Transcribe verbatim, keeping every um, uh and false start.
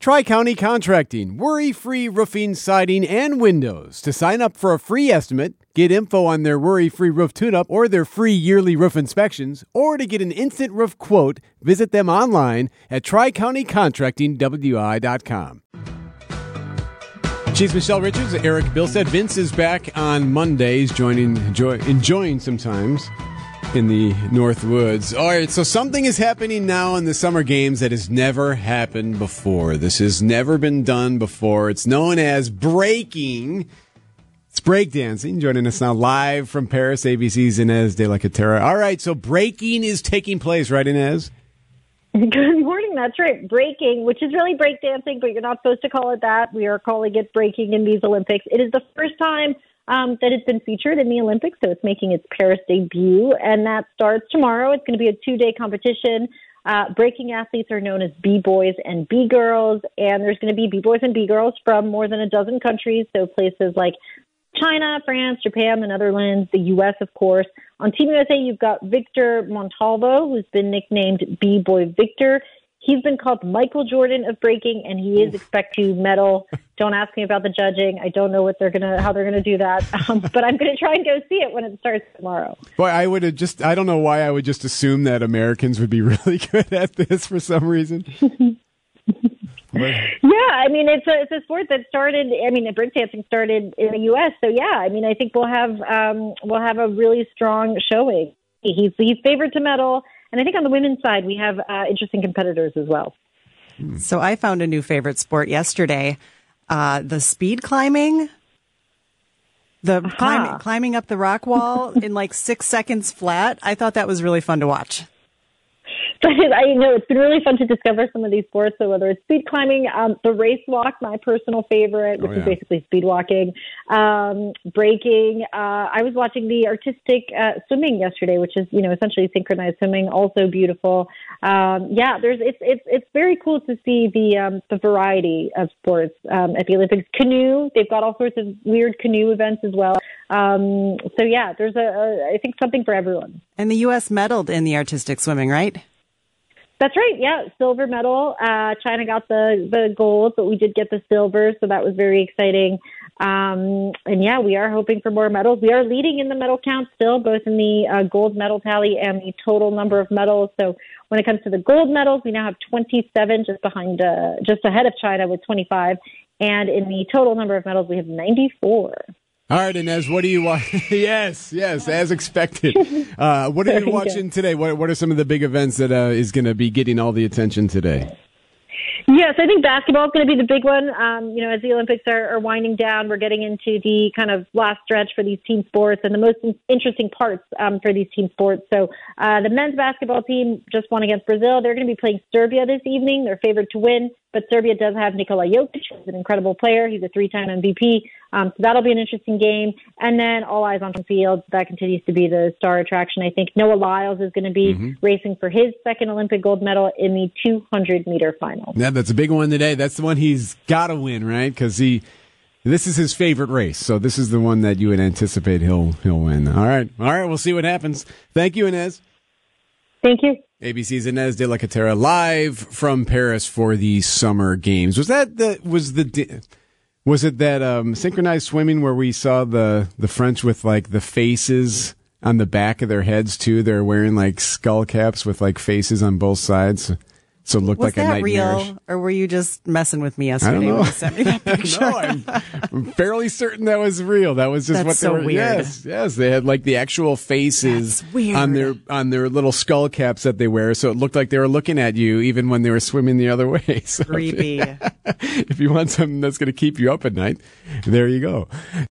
Tri-County Contracting, worry-free roofing, siding, and windows. To sign up for a free estimate, get info on their worry-free roof tune-up or their free yearly roof inspections, or to get an instant roof quote, visit them online at tri county contracting w i dot com. She's Michelle Richards. Eric Bilstead. Vince is back on Mondays, joining, enjoy, enjoying sometimes in the North Woods. All right, so something is happening now in the summer games that has never happened before. This has never been done before. It's known as breaking. It's breakdancing. Joining us now live from Paris, A B C's Inez de la Catera. All right, so breaking is taking place, right, Inez? Good morning. That's right. Breaking, which is really breakdancing, but you're not supposed to call it that. We are calling it breaking in these Olympics. It is the first time um, that it's been featured in the Olympics, so it's making its Paris debut, and that starts tomorrow. It's going to be a two-day competition. Uh, breaking athletes are known as B-boys and B-girls, and there's going to be B-boys and B-girls from more than a dozen countries, so places like China, France, Japan, the Netherlands, the U S, of course. On Team U S A, you've got Victor Montalvo, who's been nicknamed B-Boy Victor. He's been called Michael Jordan of breaking, and he is expected to medal. Don't ask me about the judging. I don't know what they're gonna, how they're gonna do that, um, but I'm gonna try and go see it when it starts tomorrow. Boy, I would have just, I don't know why I would just assume that Americans would be really good at this for some reason. Yeah, I mean, it's a, it's a sport that started, I mean, breakdancing started in the U S, so yeah, I mean, I think we'll have um, we'll have a really strong showing. He's, he's favored to medal, and I think on the women's side, we have uh, interesting competitors as well. So I found a new favorite sport yesterday, uh, the speed climbing. The uh-huh. climb, climbing up the rock wall in like six seconds flat. I thought that was really fun to watch. But I know it's been really fun to discover some of these sports. So whether it's speed climbing, um, the race walk, my personal favorite, which oh, yeah. is basically speed walking, um, breaking. Uh, I was watching the artistic uh, swimming yesterday, which is, you know, essentially synchronized swimming, also beautiful. Um, yeah, there's it's it's it's very cool to see the um, the variety of sports um, at the Olympics. Canoe, they've got all sorts of weird canoe events as well. Um, so yeah, there's a, a I think something for everyone. And the U S medaled in the artistic swimming, right? That's right. Yeah. Silver medal. Uh, China got the, the gold, but we did get the silver. So that was very exciting. Um, and yeah, we are hoping for more medals. We are leading in the medal count still, both in the uh, gold medal tally and the total number of medals. So when it comes to the gold medals, we now have twenty-seven, just behind, uh, just ahead of China with twenty-five. And in the total number of medals, we have ninety-four. All right, Inez, what are you watching? yes, yes, as expected. Uh, what are you watching today? What What are some of the big events that uh, is going to be getting all the attention today? Yes, I think basketball is going to be the big one. Um, you know, as the Olympics are, are winding down, we're getting into the kind of last stretch for these team sports and the most in- interesting parts um, for these team sports. So uh, the men's basketball team just won against Brazil. They're going to be playing Serbia this evening. They're favored to win, but Serbia does have Nikola Jokic, who's an incredible player. He's a three-time M V P. Um, so that'll be an interesting game. And then all eyes on the field. That continues to be the star attraction. I think Noah Lyles is going to be mm-hmm. racing for his second Olympic gold medal in the two hundred meter final. Yeah, that's a big one today. That's the one he's got to win, right? Because he, this is his favorite race. So this is the one that you would anticipate he'll he'll win. All right, all right. We'll see what happens. Thank you, Inez. Thank you. A B C's Inez de la Catera live from Paris for the Summer Games. Was that the was the was it that um, synchronized swimming where we saw the the French with like the faces on the back of their heads too? They're wearing like skull caps with like faces on both sides. So it looked was like a that nightmarish. real, or were you just messing with me yesterday I don't know. when you sent me that picture? No, I'm, I'm fairly certain that was real. That was just That's what they so were. Weird. Yes, yes, they had like the actual faces on their on their little skull caps that they wear, so it looked like they were looking at you even when they were swimming the other way. So Creepy. If, if you want something that's going to keep you up at night, there you go.